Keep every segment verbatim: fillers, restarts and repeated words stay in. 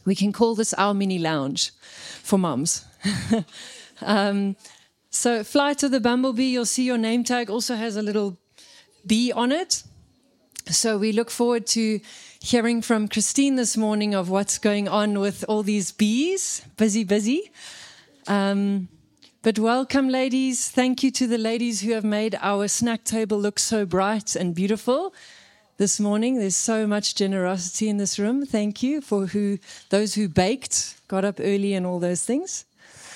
We can call this our mini lounge for moms. um, so Flight of the Bumblebee, you'll see your name tag also has a little bee on it. So we look forward to hearing from Christine this morning of what's going on with all these bees. Busy, busy. Um, but welcome, ladies. Thank you to the ladies who have made our snack table look so bright and beautiful this morning. There's so much generosity in this room. Thank you for who those who baked, got up early and all those things.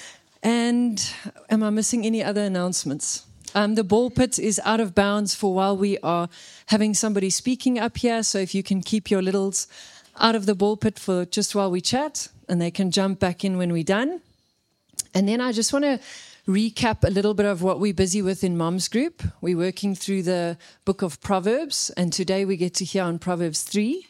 And am I missing any other announcements? Um, the ball pit is out of bounds for while we are having somebody speaking up here. So if you can keep your littles out of the ball pit for just while we chat, and they can jump back in when we're done. And then I just want to recap a little bit of what we're busy with in Mom's Group. We're working through the book of Proverbs, and today we get to hear on Proverbs three.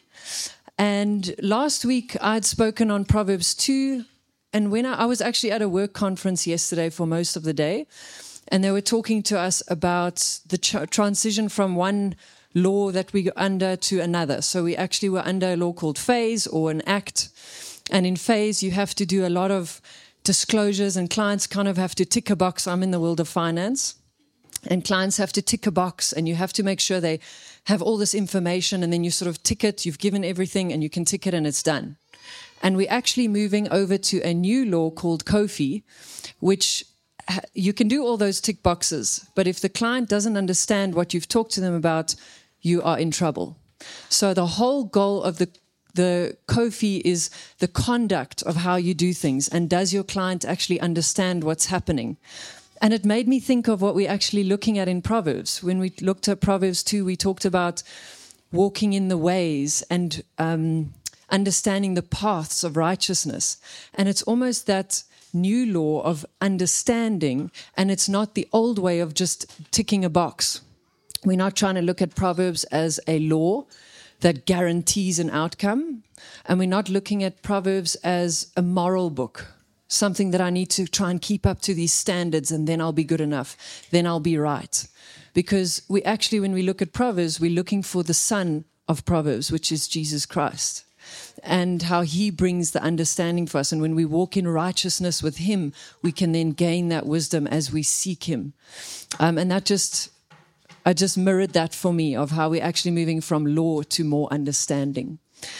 And last week I'd spoken on Proverbs two, and when I, I was actually at a work conference yesterday for most of the day, and they were talking to us about the ch- transition from one law that we go under to another. So we actually were under a law called phase or an act. And in phase, you have to do a lot of disclosures, and clients kind of have to tick a box. I'm in the world of finance. And clients have to tick a box, and you have to make sure they have all this information, and then you sort of tick it. You've given everything, and you can tick it, and it's done. And we're actually moving over to a new law called COFI, which you can do all those tick boxes, but if the client doesn't understand what you've talked to them about, you are in trouble. So the whole goal of the the COFI is the conduct of how you do things, and does your client actually understand what's happening? And it made me think of what we're actually looking at in Proverbs. When we looked at Proverbs two, we talked about walking in the ways and um, understanding the paths of righteousness. And it's almost that new law of understanding, and it's not the old way of just ticking a box. We're not trying to look at Proverbs as a law that guarantees an outcome, and we're not looking at Proverbs as a moral book, something that I need to try and keep up to these standards, and then I'll be good enough, then I'll be right. Because we actually, when we look at Proverbs, we're looking for the son of Proverbs, which is Jesus Christ, and how he brings the understanding for us. And when we walk in righteousness with him, we can then gain that wisdom as we seek him. Um, and that just, I just mirrored that for me of how we're actually moving from law to more understanding.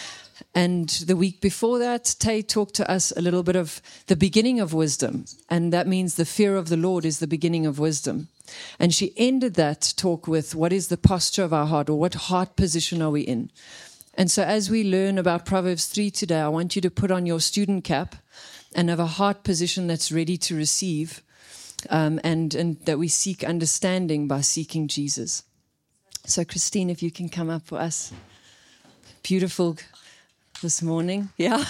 And the week before that, Tay talked to us a little bit of the beginning of wisdom. And that means the fear of the Lord is the beginning of wisdom. And she ended that talk with, what is the posture of our heart, or what heart position are we in? And so as we learn about Proverbs three today, I want you to put on your student cap and have a heart position that's ready to receive, um, and, and that we seek understanding by seeking Jesus. So Christine, if you can come up for us. Beautiful this morning. Yeah.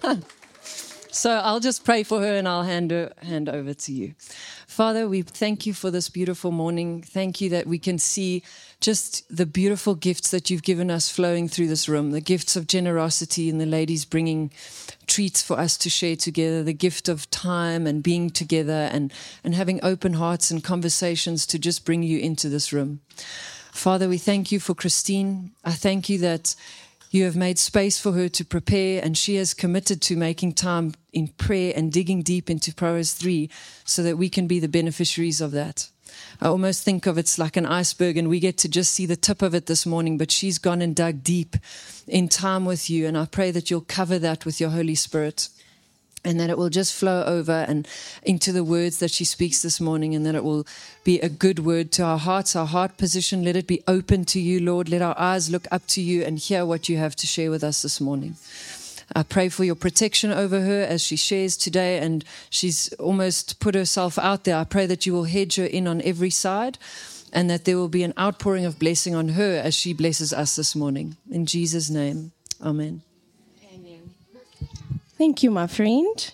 So I'll just pray for her and I'll hand her, hand over to you. Father, we thank you for this beautiful morning. Thank you that we can see just the beautiful gifts that you've given us flowing through this room, the gifts of generosity and the ladies bringing treats for us to share together, the gift of time and being together and, and having open hearts and conversations to just bring you into this room. Father, we thank you for Christine. I thank you that you have made space for her to prepare, and she has committed to making time in prayer and digging deep into Proverbs three so that we can be the beneficiaries of that. I almost think of it's like an iceberg, and we get to just see the tip of it this morning, but she's gone and dug deep in time with you, and I pray that you'll cover that with your Holy Spirit, and that it will just flow over and into the words that she speaks this morning, and that it will be a good word to our hearts, our heart position. Let it be open to you, Lord. Let our eyes look up to you and hear what you have to share with us this morning. I pray for your protection over her as she shares today, and she's almost put herself out there. I pray that you will hedge her in on every side, and that there will be an outpouring of blessing on her as she blesses us this morning. In Jesus' name, amen. Thank you, my friend.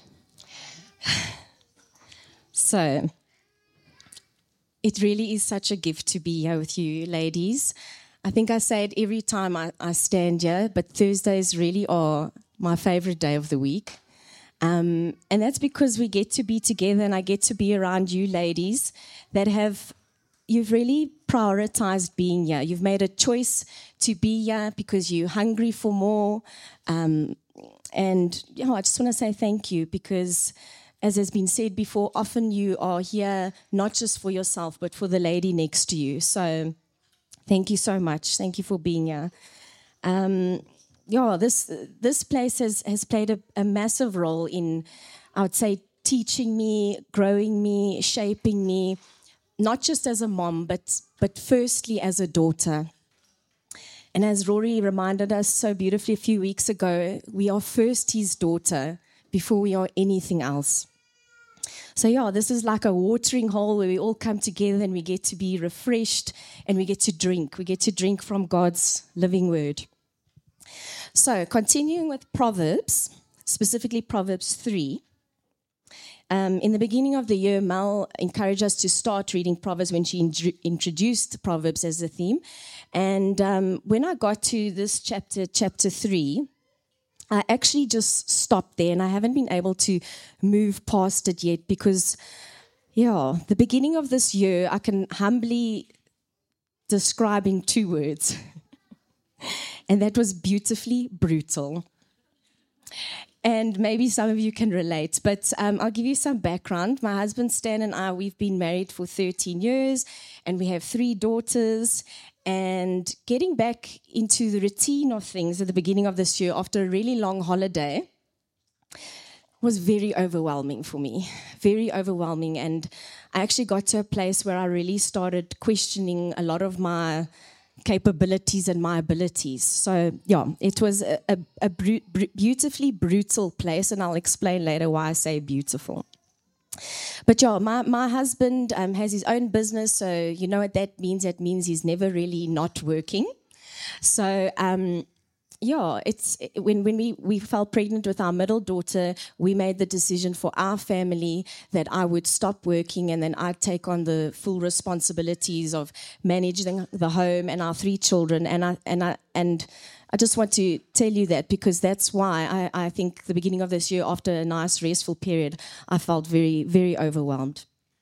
So, it really is such a gift to be here with you, ladies. I think I say it every time I, I stand here, but Thursdays really are my favorite day of the week. Um, and that's because we get to be together, and I get to be around you ladies that have, you've really prioritized being here. You've made a choice to be here because you're hungry for more. Um, And yeah, I just want to say thank you because, as has been said before, often you are here not just for yourself, but for the lady next to you. So thank you so much. Thank you for being here. Um, yeah, this this place has, has played a, a massive role in, I would say, teaching me, growing me, shaping me, not just as a mom, but but firstly as a daughter. And as Rory reminded us so beautifully a few weeks ago, we are first his daughter before we are anything else. So yeah, this is like a watering hole where we all come together and we get to be refreshed and we get to drink. We get to drink from God's living word. So continuing with Proverbs, specifically Proverbs three. Um, in the beginning of the year, Mel encouraged us to start reading Proverbs when she in- introduced Proverbs as a theme. And um, when I got to this chapter, chapter three, I actually just stopped there and I haven't been able to move past it yet because, yeah, the beginning of this year, I can humbly describe in two words. And that was beautifully brutal. And maybe some of you can relate, but um, I'll give you some background. My husband Stan and I, we've been married for thirteen years and we have three daughters. And getting back into the routine of things at the beginning of this year after a really long holiday was very overwhelming for me, very overwhelming. And I actually got to a place where I really started questioning a lot of my capabilities and my abilities. So, yeah, it was a, a, a bru- bru- beautifully brutal place, and I'll explain later why I say beautiful. But yeah, my, my husband um, has his own business, so you know what that means. That means he's never really not working. So, um, yeah, it's when when we, we fell pregnant with our middle daughter, we made the decision for our family that I would stop working and then I'd take on the full responsibilities of managing the home and our three children. And I and I and I just want to tell you that because that's why I, I think the beginning of this year, after a nice restful period, I felt very, very overwhelmed.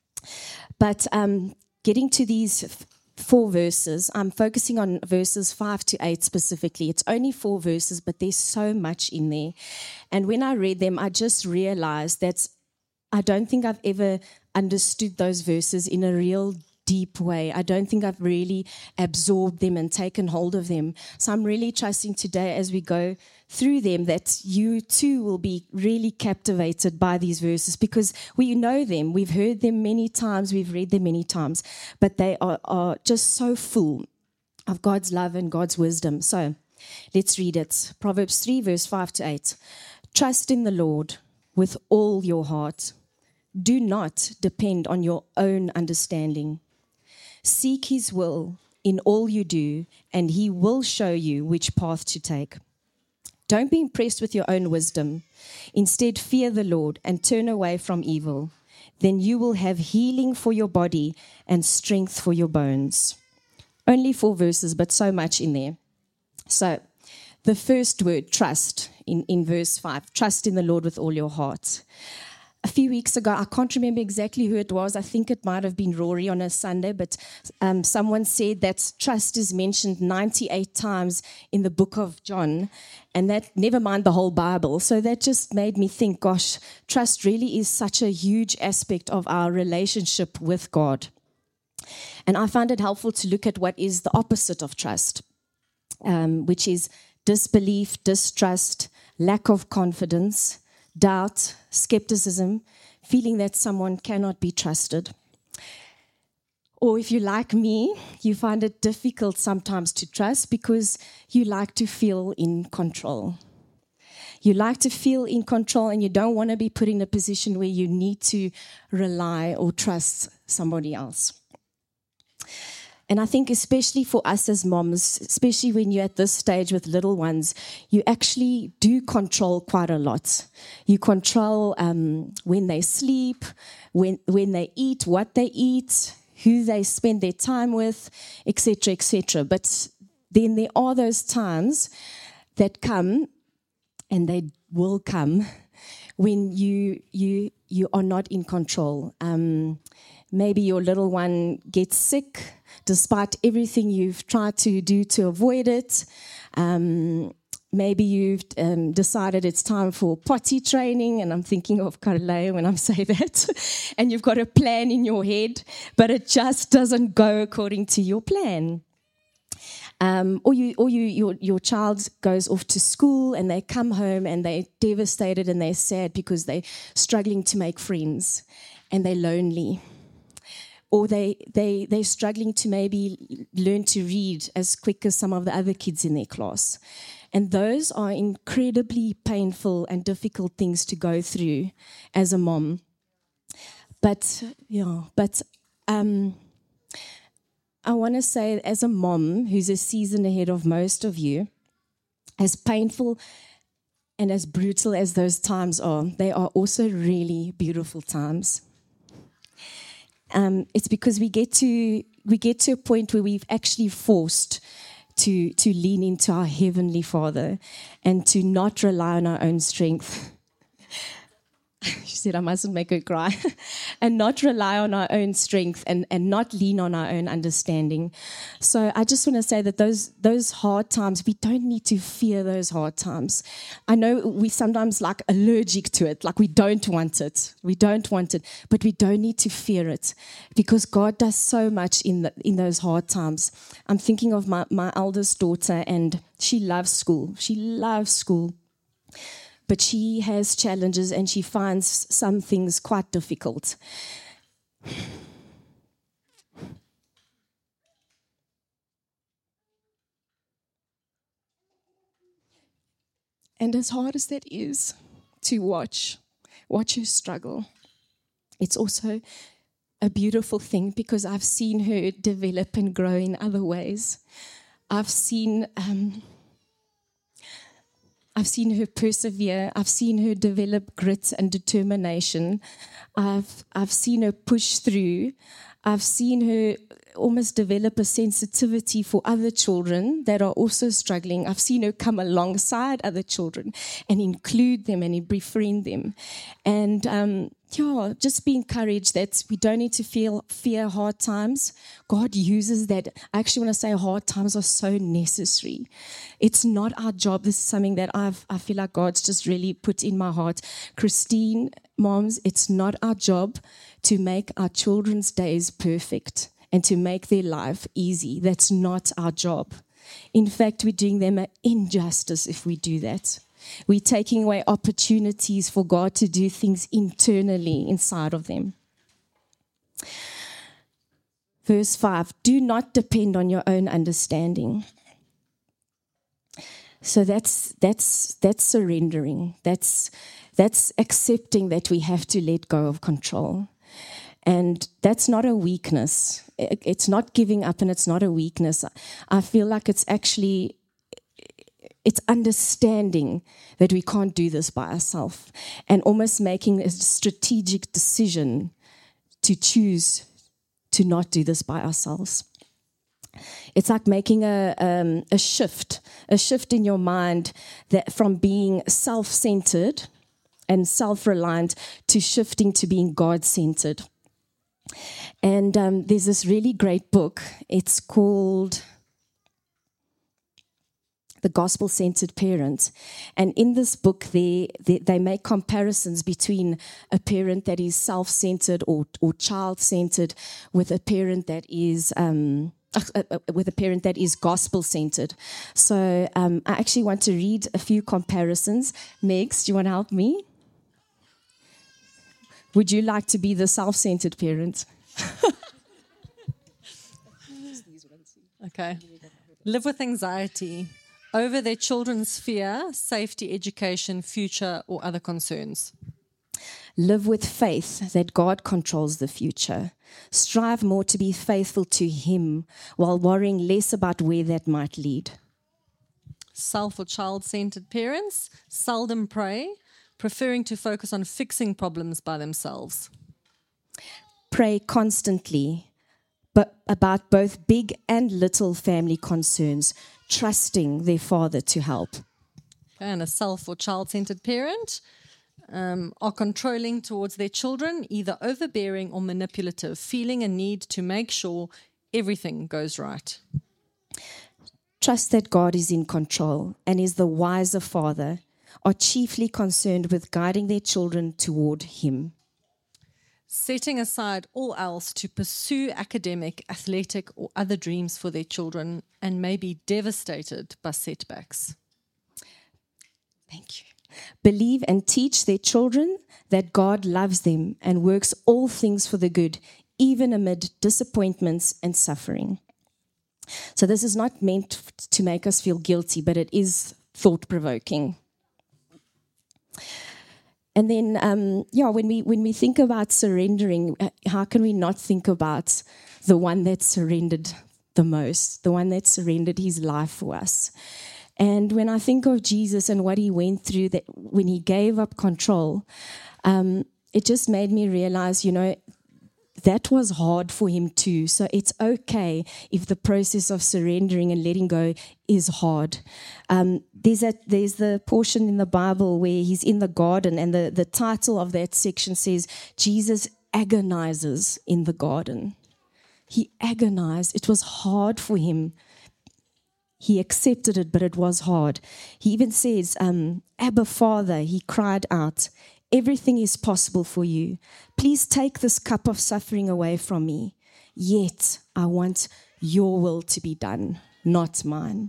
But um, getting to these f- four verses, I'm focusing on verses five to eight specifically. It's only four verses, but there's so much in there. And when I read them, I just realized that I don't think I've ever understood those verses in a real deep way. I don't think I've really absorbed them and taken hold of them. So I'm really trusting today as we go through them that you too will be really captivated by these verses because we know them. We've heard them many times. We've read them many times. But they are, are just so full of God's love and God's wisdom. So let's read it. Proverbs three, verse five to eight. Trust in the Lord with all your heart. Do not depend on your own understanding. Seek his will in all you do, and he will show you which path to take. Don't be impressed with your own wisdom. Instead, fear the Lord and turn away from evil. Then you will have healing for your body and strength for your bones. Only four verses, but so much in there. So, the first word, trust, in, in verse five. Trust in the Lord with all your heart. A few weeks ago, I can't remember exactly who it was. I think it might have been Rory on a Sunday, but um, someone said that trust is mentioned ninety-eight times in the book of John, and that, never mind the whole Bible. So that just made me think, gosh, trust really is such a huge aspect of our relationship with God. And I find it helpful to look at what is the opposite of trust, um, which is disbelief, distrust, lack of confidence, doubt, skepticism, feeling that someone cannot be trusted. Or if you're like me, you find it difficult sometimes to trust because you like to feel in control. You like to feel in control and you don't want to be put in a position where you need to rely or trust somebody else. And I think especially for us as moms, especially when you're at this stage with little ones, you actually do control quite a lot. You control um, when they sleep, when when they eat, what they eat, who they spend their time with, et cetera, et cetera. But then there are those times that come, and they will come, when you you you are not in control. Um, maybe your little one gets sick, despite everything you've tried to do to avoid it. Um, maybe you've um, decided it's time for potty training, and I'm thinking of Carle when I say that, and you've got a plan in your head, but it just doesn't go according to your plan. Um, or you, or you, your, your child goes off to school and they come home and they're devastated and they're sad because they're struggling to make friends and they're lonely. Or they, they, they're struggling to maybe learn to read as quick as some of the other kids in their class. And those are incredibly painful and difficult things to go through as a mom. But, yeah, but... Um, I want to say, as a mom who's a season ahead of most of you, as painful and as brutal as those times are, they are also really beautiful times. Um, it's because we get to we get to a point where we've actually forced to to lean into our Heavenly Father and to not rely on our own strength. She said, I mustn't make her cry. And not rely on our own strength and, and not lean on our own understanding. So I just want to say that those those hard times, we don't need to fear those hard times. I know we sometimes like allergic to it, like we don't want it. We don't want it, but we don't need to fear it because God does so much in the, in those hard times. I'm thinking of my, my eldest daughter, and she loves school. She loves school. But she has challenges and she finds some things quite difficult. And as hard as that is to watch, watch her struggle, it's also a beautiful thing because I've seen her develop and grow in other ways. I've seen... Um, I've seen her persevere. I've seen her develop grit and determination. I've I've seen her push through. I've seen her almost develop a sensitivity for other children that are also struggling. I've seen her come alongside other children and include them and befriend them. And um, yeah, just be encouraged that we don't need to feel fear hard times. God uses that. I actually want to say hard times are so necessary. It's not our job. This is something that I've, I feel like God's just really put in my heart. Christine, moms, it's not our job to make our children's days perfect and to make their life easy. That's not our job. In fact, we're doing them an injustice if we do that. We're taking away opportunities for God to do things internally inside of them. Verse five, do not depend on your own understanding. So that's that's that's surrendering. That's that's accepting that we have to let go of control. And that's not a weakness. It's not giving up, and it's not a weakness. I feel like it's actually, it's understanding that we can't do this by ourselves and almost making a strategic decision to choose to not do this by ourselves. It's like making a um, a shift, a shift in your mind that from being self-centered and self-reliant to shifting to being God-centered. And um, there's this really great book. It's called The Gospel-Centered Parent. And in this book, they, they, they make comparisons between a parent that is self-centered or, or child-centered with a parent that is... Um, Uh, uh, with a parent that is gospel-centered. So um, I actually want to read a few comparisons. Megs, do you want to help me? Would you like to be the self-centered parent? Okay. Live with anxiety over their children's fear, safety, education, future, or other concerns. Live with faith that God controls the future. Strive more to be faithful to Him while worrying less about where that might lead. Self or child-centered parents seldom pray, preferring to focus on fixing problems by themselves. Pray constantly, but about both big and little family concerns, trusting their Father to help. And a self or child-centered parent Um, are controlling towards their children, either overbearing or manipulative, feeling a need to make sure everything goes right. trust that God is in control and is the wiser father, are chiefly concerned with guiding their children toward him. Setting aside all else to pursue academic, athletic, or other dreams for their children and may be devastated by setbacks. Thank you. Believe and teach their children that God loves them and works all things for the good, even amid disappointments and suffering. So this is not meant to make us feel guilty, but it is thought-provoking. And then, um, yeah, when we when we think about surrendering, how can we not think about the one that surrendered the most, the one that surrendered his life for us? And when I think of Jesus and what he went through, that when he gave up control, um, it just made me realize, you know, that was hard for him too. So it's okay if the process of surrendering and letting go is hard. Um, there's a, there's the portion in the Bible where he's in the garden, and the, the title of that section says, Jesus agonizes in the garden. He agonized. It was hard for him. He accepted it, but it was hard. He even says, um, Abba, Father, he cried out, everything is possible for you. Please take this cup of suffering away from me. Yet I want your will to be done, not mine.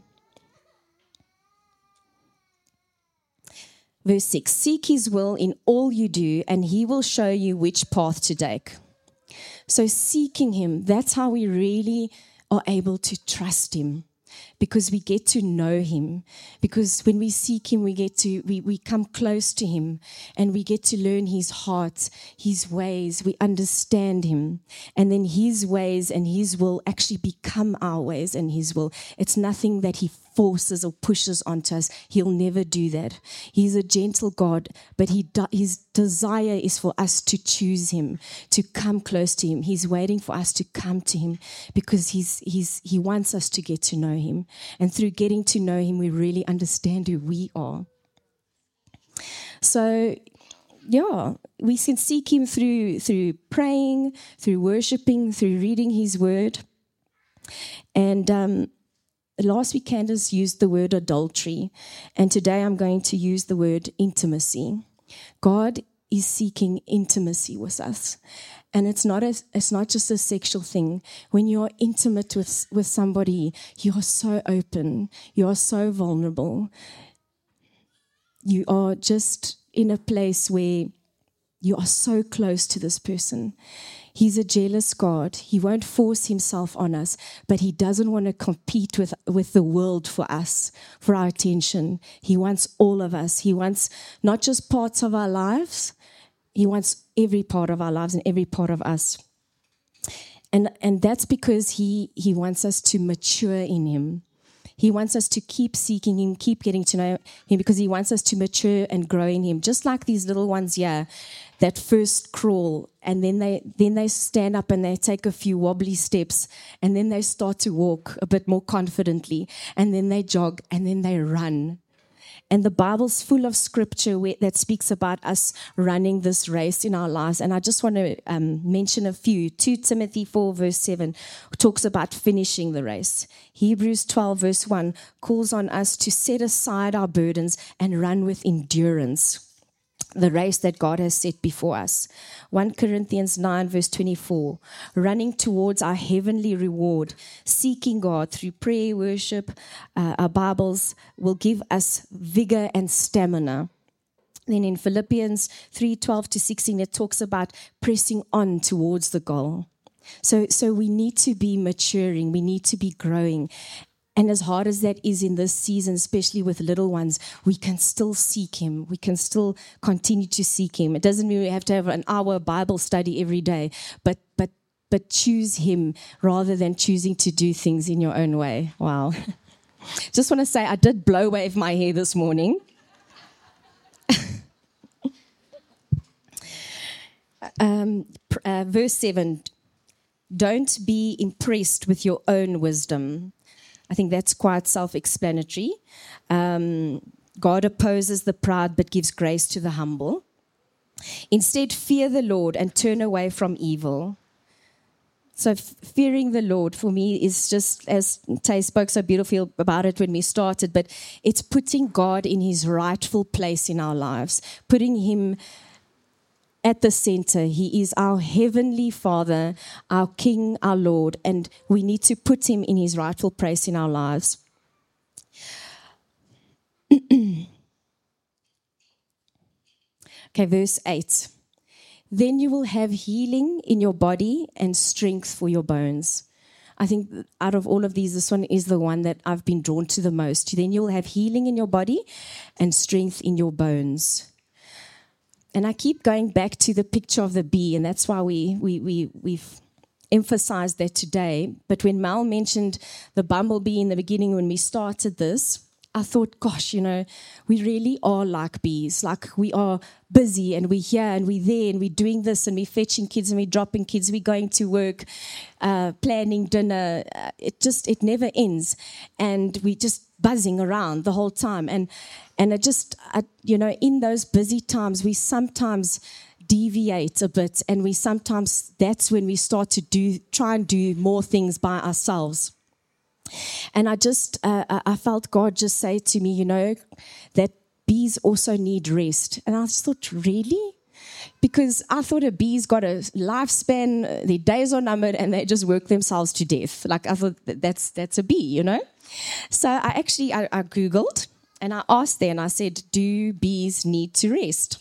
Verse six, seek his will in all you do, and he will show you which path to take. So seeking him, that's how we really are able to trust him. Because we get to know him. Because when we seek him, we get to we, we come close to him, and we get to learn his heart, his ways. We understand him. And then his ways and his will actually become our ways and his will. It's nothing that he forces or pushes onto us. He'll never do that. He's a gentle God, but he his desire is for us to choose him, to come close to him. He's waiting for us to come to him because he's he's he wants us to get to know him. And through getting to know him, we really understand who we are. So, yeah, we can seek him through through praying, through worshiping, through reading his word. And um, last week, Candace used the word adultery. And today I'm going to use the word intimacy. God is seeking intimacy with us. And it's not a, it's not just a sexual thing. When you're intimate with, with somebody, you are so open. You are so vulnerable. You are just in a place where you are so close to this person. He's a jealous God. He won't force himself on us, but he doesn't want to compete with, with the world for us, for our attention. He wants all of us. He wants not just parts of our lives. He wants every part of our lives and every part of us. And, and that's because he, he wants us to mature in him. He wants us to keep seeking him, keep getting to know him, because he wants us to mature and grow in him. Just like these little ones here that first crawl, and then they then they stand up and they take a few wobbly steps, and then they start to walk a bit more confidently, and then they jog, and then they run. And the Bible's full of scripture where, that speaks about us running this race in our lives. And I just want to um, mention a few. Second Timothy four verse seven talks about finishing the race. Hebrews twelve verse one calls on us to set aside our burdens and run with endurance the race that God has set before us. First Corinthians nine verse twenty-four, running towards our heavenly reward, seeking God through prayer, worship, uh, our Bibles will give us vigor and stamina. Then in Philippians three twelve to sixteen, it talks about pressing on towards the goal. So, so we need to be maturing, we need to be growing. And as hard as that is in this season, especially with little ones, we can still seek him. We can still continue to seek him. It doesn't mean we have to have an hour Bible study every day, but but but choose him rather than choosing to do things in your own way. Wow. Just want to say I did blow wave my hair this morning. um, uh, verse seven, don't be impressed with your own wisdom. I think that's quite self-explanatory. Um, God opposes the proud but gives grace to the humble. Instead, fear the Lord and turn away from evil. So f- fearing the Lord for me is just, as Tay spoke so beautifully about it when we started, but it's putting God in his rightful place in our lives, putting him at the center. He is our heavenly Father, our King, our Lord, and we need to put him in his rightful place in our lives. Okay, verse eight. Then you will have healing in your body and strength for your bones. I think out of all of these, this one is the one that I've been drawn to the most. Then you'll have healing in your body and strength in your bones. And I keep going back to the picture of the bee, and that's why we, we, we, we've emphasized that today. But when Mal mentioned the bumblebee in the beginning when we started this, I thought, gosh, you know, we really are like bees. Like we are busy and we're here and we're there and we're doing this and we're fetching kids and we're dropping kids. We're going to work, uh, planning dinner. Uh, it just, it never ends. And we're just buzzing around the whole time. And and it just, uh, you know, in those busy times, we sometimes deviate a bit, and we sometimes, that's when we start to do, try and do more things by ourselves. And I just, uh, I felt God just say to me, you know, that bees also need rest. And I just thought, really? Because I thought a bee's got a lifespan, their days are numbered, and they just work themselves to death. Like I thought that that's that's a bee, you know. So I actually, I, I Googled, and I asked there, and I said, do bees need to rest?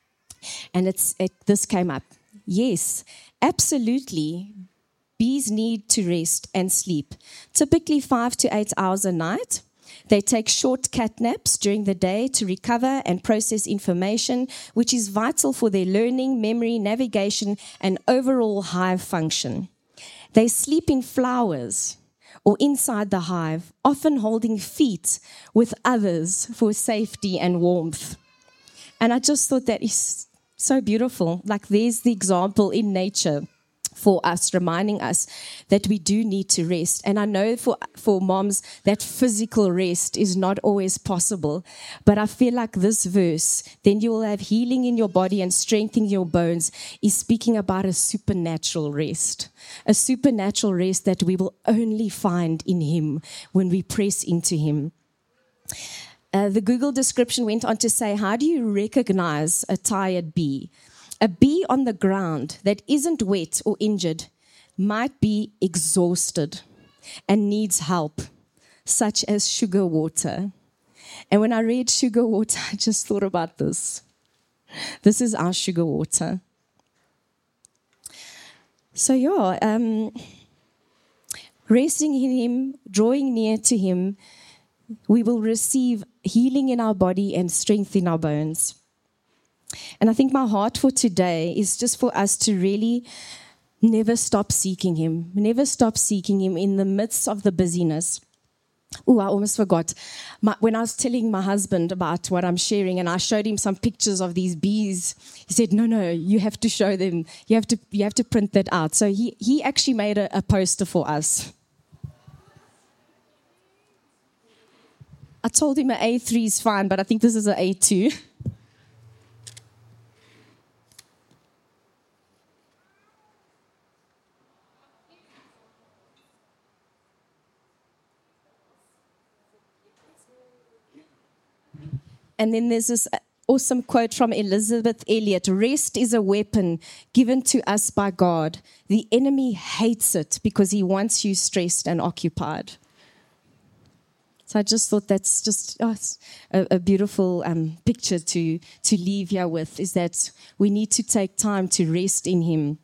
And it's it, this came up. Yes, absolutely. Bees need to rest and sleep, typically five to eight hours a night. They take short cat naps during the day to recover and process information, which is vital for their learning, memory, navigation, and overall hive function. They sleep in flowers or inside the hive, often holding feet with others for safety and warmth. And I just thought that is so beautiful. Like there's the example in nature for us, reminding us that we do need to rest. And I know for for moms that physical rest is not always possible, but I feel like this verse, then you will have healing in your body and strength in your bones, is speaking about a supernatural rest, a supernatural rest that we will only find in him when we press into him. Uh, the Google description went on to say, how do you recognize a tired bee? A bee on the ground that isn't wet or injured might be exhausted and needs help, such as sugar water. And when I read sugar water, I just thought about this. This is our sugar water. So yeah, um, resting in him, drawing near to him, we will receive healing in our body and strength in our bones. And I think my heart for today is just for us to really never stop seeking him, never stop seeking him in the midst of the busyness. Oh, I almost forgot. My, when I was telling my husband about what I'm sharing and I showed him some pictures of these bees, he said, no, no, you have to show them. You have to, you have to print that out. So he, he actually made a, a poster for us. I told him an A three is fine, but I think this is an A two. And then there's this awesome quote from Elizabeth Elliot. Rest is a weapon given to us by God. The enemy hates it because he wants you stressed and occupied. So I just thought that's just oh, a, a beautiful um, picture to, to leave here with, is that we need to take time to rest in him.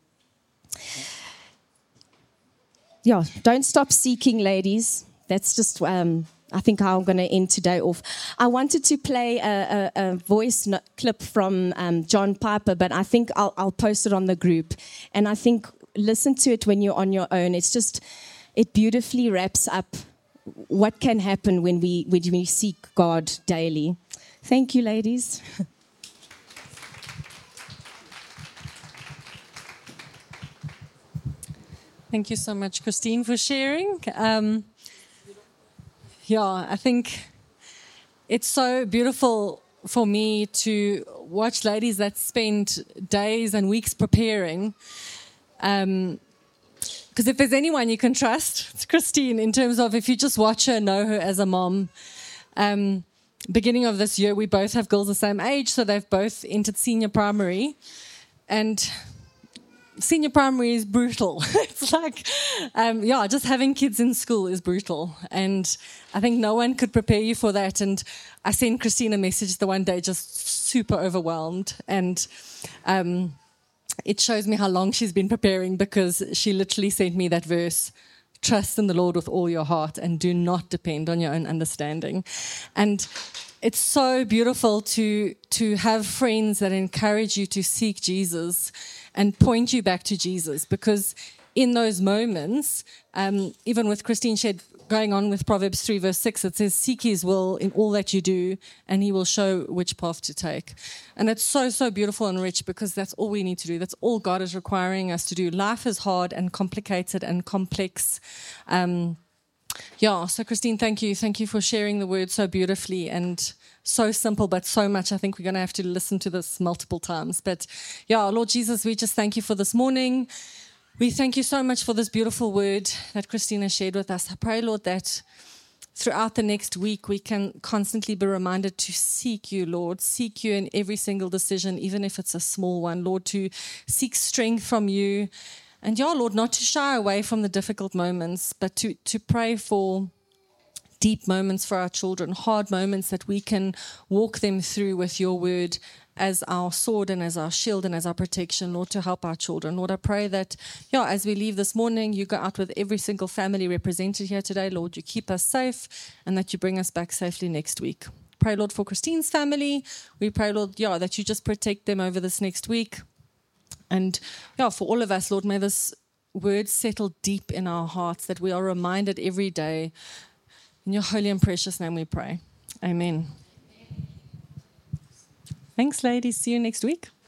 Yeah, don't stop seeking, ladies. That's just... Um, I think how I'm going to end today off. I wanted to play a, a, a voice no- clip from um, John Piper, but I think I'll, I'll post it on the group. And I think listen to it when you're on your own. It's just, it beautifully wraps up what can happen when we when we seek God daily. Thank you, ladies. Thank you so much, Christine, for sharing. Um, Yeah, I think it's so beautiful for me to watch ladies that spend days and weeks preparing. Because Because if there's anyone you can trust, it's Christine, in terms of if you just watch her, know her as a mom. Um, beginning of this year, we both have girls the same age, so they've both entered senior primary. And senior primary is brutal. It's like, um, yeah, just having kids in school is brutal. And I think no one could prepare you for that. And I sent Christine a message the one day, just super overwhelmed. And um, it shows me how long she's been preparing, because she literally sent me that verse, trust in the Lord with all your heart and do not depend on your own understanding. And it's so beautiful to to have friends that encourage you to seek Jesus and point you back to Jesus, because in those moments, um, even with Christine Shedd going on with Proverbs three verse six, it says, seek his will in all that you do and he will show which path to take. And it's so, so beautiful and rich, because that's all we need to do. That's all God is requiring us to do. Life is hard and complicated and complex. Um, yeah, so Christine, thank you. Thank you for sharing the word so beautifully and so simple, but so much. I think we're going to have to listen to this multiple times. But yeah, Lord Jesus, we just thank you for this morning. We thank you so much for this beautiful word that Christina shared with us. I pray, Lord, that throughout the next week we can constantly be reminded to seek you, Lord. Seek you in every single decision, even if it's a small one. Lord, to seek strength from you. And yeah, Lord, not to shy away from the difficult moments, but to, to pray for deep moments for our children, hard moments that we can walk them through with your word as our sword and as our shield and as our protection, Lord, to help our children. Lord, I pray that, yeah, as we leave this morning, you go out with every single family represented here today. Lord, you keep us safe and that you bring us back safely next week. Pray, Lord, for Christine's family. We pray, Lord, yeah, that you just protect them over this next week. And yeah, for all of us, Lord, may this word settle deep in our hearts, that we are reminded every day. In your holy and precious name we pray. Amen. Thanks, ladies. See you next week.